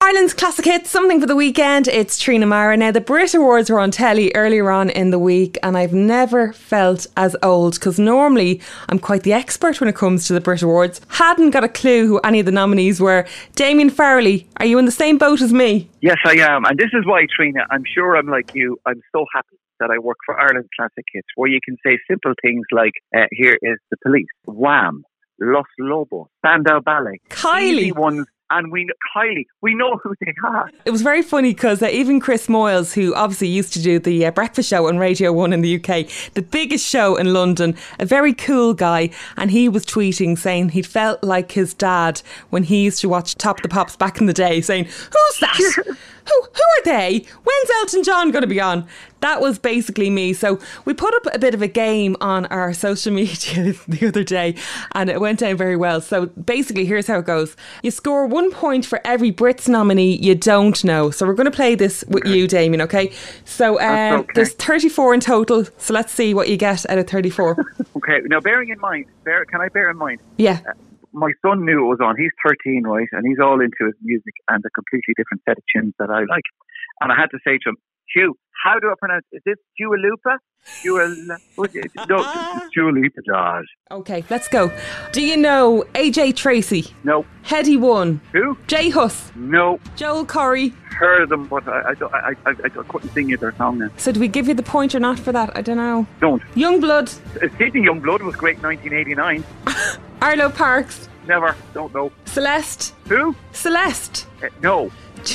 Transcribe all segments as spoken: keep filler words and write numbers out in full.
Ireland's classic hits, something for the weekend. It's Trina Mara. Now, the Brit Awards were on telly earlier on in the week, and I've never felt as old, because normally I'm quite the expert when it comes to the Brit Awards. Hadn't got a clue who any of the nominees were. Damien Farrelly, are you in the same boat as me? Yes, I am. And this is why, Trina, I'm sure I'm like you. I'm so happy that I work for Ireland's Classic Hits, where you can say simple things like, uh, here is The Police, Wham, Los Lobos, Spandau Ballet. Kylie. Easy ones. And we, Kylie, we know who they are. It was very funny because uh, even Chris Moyles, who obviously used to do the uh, breakfast show on Radio one in the U K, the biggest show in London, a very cool guy, and he was tweeting saying he felt like his dad when he used to watch Top of the Pops back in the day, saying, who's that? Who who are they? When's Elton John going to be on? That was basically me. So we put up a bit of a game on our social media the other day, and it went down very well. So basically, here's how it goes. You score one point for every Brits nominee you don't know. So we're going to play this with okay. you, Damien, okay? So um, okay. there's thirty-four in total. So let's see what you get out of thirty-four. Okay. Now, bearing in mind, bear, can I bear in mind? Yeah. Uh, my son knew it was on. He's thirteen, right? And he's all into his music and a completely different set of tunes that I like. And I had to say to him, Hugh, how do I pronounce it? Is this Dua Lipa? Dua No, it's Dua Lipa, Josh. Okay, let's go. Do you know A J Tracy? No. Headie One? Who? Jay Huss? No. Joel Corey? Heard of them, but I, I, I, I, I couldn't sing you their song then. So do we give you the point or not for that? I don't know. Don't. Youngblood? Sydney Youngblood was great in nineteen eighty-nine. Arlo Parks? Never. Don't know. Celeste? Who? Celeste? Uh, no.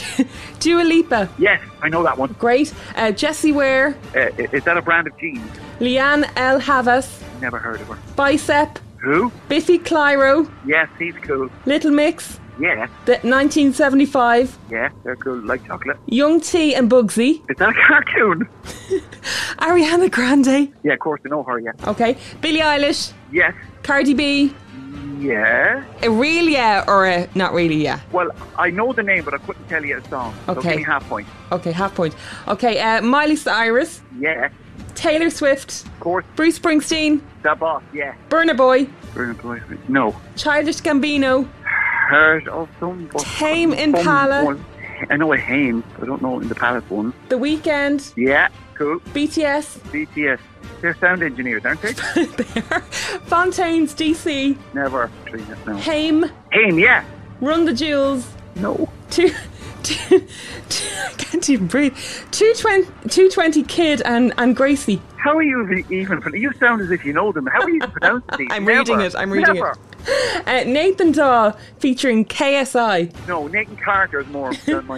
Dua Lipa? Yes, I know that one. Great. Uh, Jessie Ware? Uh, is that a brand of jeans? Leanne L. Havas? Never heard of her. Bicep? Who? Biffy Clyro? Yes, he's cool. Little Mix? Yeah. The nineteen seventy-five? Yeah, they're cool, like chocolate. Young T and Bugsy? Is that a cartoon? Ariana Grande? Yeah, of course, I know her, yeah. Okay. Billie Eilish? Yes. Cardi B? Yeah. A real yeah or a not really yeah? Well, I know the name, but I couldn't tell you a song. Okay. So give me half point. Okay, half point. Okay, uh, Miley Cyrus? Yeah. Taylor Swift? Of course. Bruce Springsteen? The Boss, yeah. Burna Boy? Burna Boy, no. Childish Gambino? Heard of some... Tame Impala? One. I know a Haim, I don't know in the Palace one. The Weeknd? Yeah, cool. B T S? B T S. They're sound engineers, aren't they? They are. Fontaines D C? Never. No. Haim? Haim, yeah. Run the Jewels? No. Two, two, two, I can't even breathe. two twenty Kid and, and Gracie. How are you even... You sound as if you know them. How are you pronouncing these? I'm Never. reading it. I'm reading Never. it. Uh, Nathan Daw featuring K S I. No, Nathan Carter is more.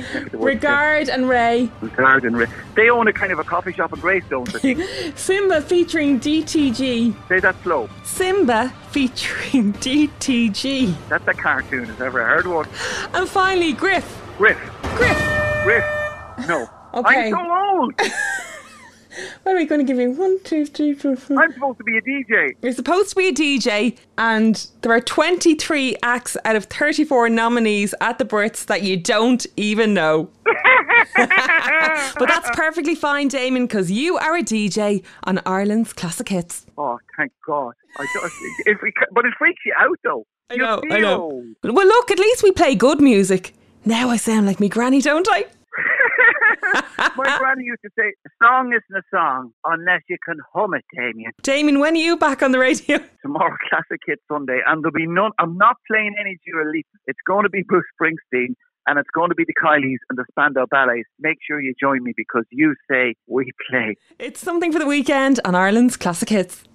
Regard and Ray. Regard and Ray. They own a kind of a coffee shop in Greystone, I think. Simba featuring D T G. Say that slow. Simba featuring D T G. That's a cartoon, if ever heard one. And finally, Griff. Griff. Griff. Griff. No. Okay. I'm so old. What are we going to give you? One, two, three, four, four. I'm supposed to be a D J. You're supposed to be a D J, and there are twenty-three acts out of thirty-four nominees at the Brits that you don't even know. But that's perfectly fine, Damien, because you are a D J on Ireland's Classic Hits. Oh, thank God. I just, if we, but it freaks you out, though. I You know, feel I know. old. Well, look, at least we play good music. Now I sound like me granny, don't I? My granny used to say, a song isn't a song unless you can hum it, Damien. Damien, when are you back on the radio? Tomorrow, Classic Hit Sunday, and there'll be none. I'm not playing any Dua Lipa. It's going to be Bruce Springsteen, and it's going to be the Kylies and the Spandau Ballets. Make sure you join me because you say we play. It's something for the weekend on Ireland's Classic Hits.